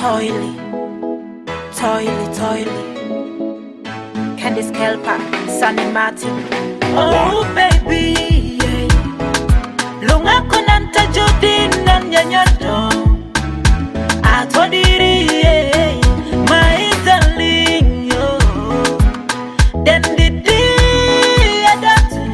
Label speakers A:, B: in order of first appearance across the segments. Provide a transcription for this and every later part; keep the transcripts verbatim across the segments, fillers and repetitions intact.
A: Toily, Toily, Toily. Candice Kelpa, Sunny Martin. Oh baby, yeah. Lunga konanta jodin nan nyanyato. Atodiri, yeah. My darling, yo. Then the day adatu.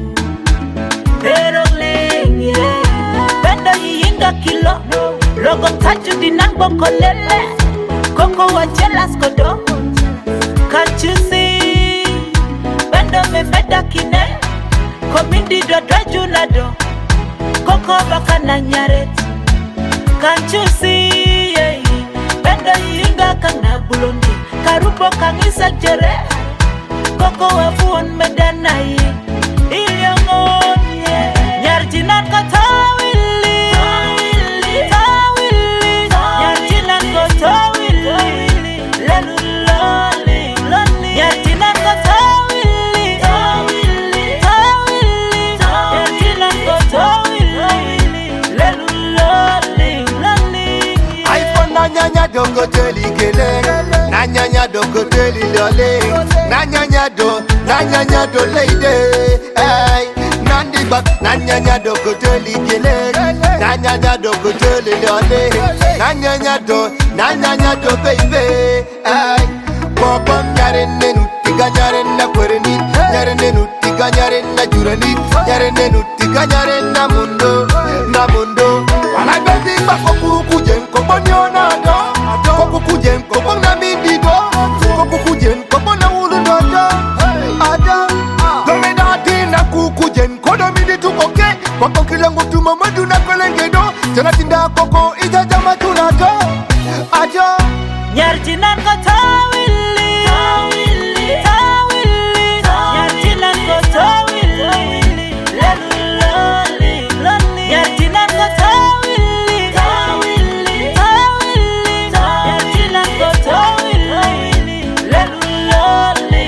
A: Perogling, yeah. Bendo yinga kilo. Logo taju dinang boko lele. Koko wa jealous kodo. Can't you see? Bendo me meda kine. Komindi do draju nado. Koko baka na nyaret. Can't you see? Bendo yinga kana bulondi. Karubo kangisa jere. Koko wa fuon meda na yi. Iliongon ye. Nyarjinan kata willi. Tawili. Nyarjinan kata willi. Lelu loli. Nyarjinan kata willi. Tawili. Nyarjinan kata willi. Lelu loli.
B: iPhone na nyanya dongo teli gele. Na nyanya dongo teli lole. Na nyanya do, na nyanya do lady. Hey, nandi bak, na nyanya dongo teli gele. Na nyanya dongo teli lole. Na nyanya do, na nyanya do baby. Hey, bobom nyare nenu tiga nyare na kwereni. Nyare nenu tiga nyare na jurani. Nyare nenu tiga nyare na mundo, na mundo. Wala baby bako kukujen komonyo na do. Koko kujen komo na midido. Koko kujen komo na ulu dodo. Ada dome dati na kukujen kodo midi tukoke. Koko kilangu tu mamadu na kolengedo. Jana tinda koko ija jama tunato. Ada
A: Nyarjinan kata willi. Tawili. Nyarjinan kata willi. Lelu loli. Nyarjinan kata willi. Tawili. Nyarjinan kata willi. Lelu loli.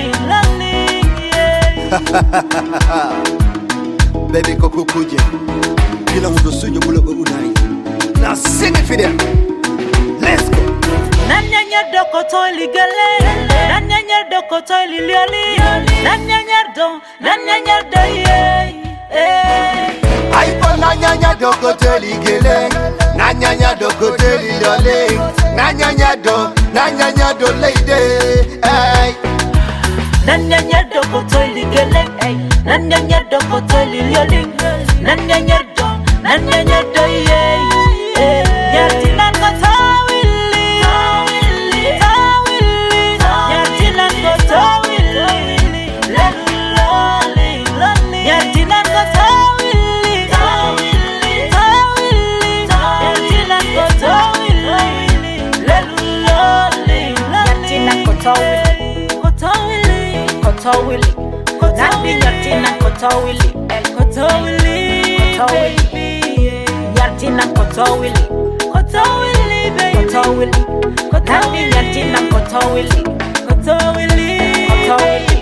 B: baby koko kujen. Kila mundo suyo bula unai. Now sing it for them. Let's go.
A: Nanyanya doko toili gele. Nanyanya doko toili lioli. Nanyanya do. Nanyanya do yeah.
B: iPhone na nyanya doko teli gele. Na nyanya doko teli lole. Na nyanya do, na nyanya do lady. Hey,
A: Nanyanya doko toili gele. Nanyanya doko toili lioli. Nanyanya do. Nanyanya do yeah. Nyarjinan kata willi. Tawili. Nyarjinan kata willi. Lelu loli. Nyarjinan kata willi. Tawili. Nyarjinan kata willi. Lelu loli. Nyarjinan kata willi. Kata willi. Kata willi. Nandi nyarjinan kata willi. Kata willi. Kata willi. Nyarjinan kata willi. Kata willi baby. Kata willi. Nandi nyarjinan kata willi. Kata willi. Kata willi.